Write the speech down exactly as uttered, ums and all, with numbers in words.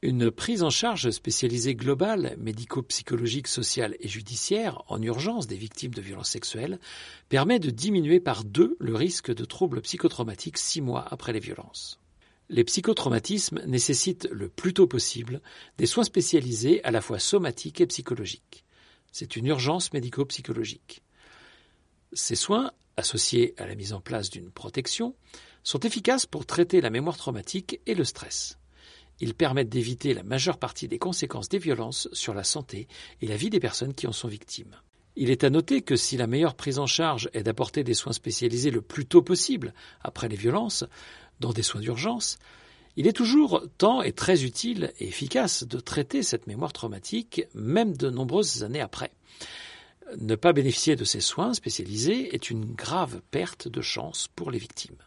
Une prise en charge spécialisée globale, médico-psychologique, sociale et judiciaire en urgence des victimes de violences sexuelles permet de diminuer par deux le risque de troubles psychotraumatiques six mois après les violences. Les psychotraumatismes nécessitent le plus tôt possible des soins spécialisés à la fois somatiques et psychologiques. C'est une urgence médico-psychologique. Ces soins, associés à la mise en place d'une protection, sont efficaces pour traiter la mémoire traumatique et le stress. Ils permettent d'éviter la majeure partie des conséquences des violences sur la santé et la vie des personnes qui en sont victimes. Il est à noter que si la meilleure prise en charge est d'apporter des soins spécialisés le plus tôt possible après les violences, dans des soins d'urgence, il est toujours temps et très utile et efficace de traiter cette mémoire traumatique, même de nombreuses années après. Ne pas bénéficier de ces soins spécialisés est une grave perte de chance pour les victimes.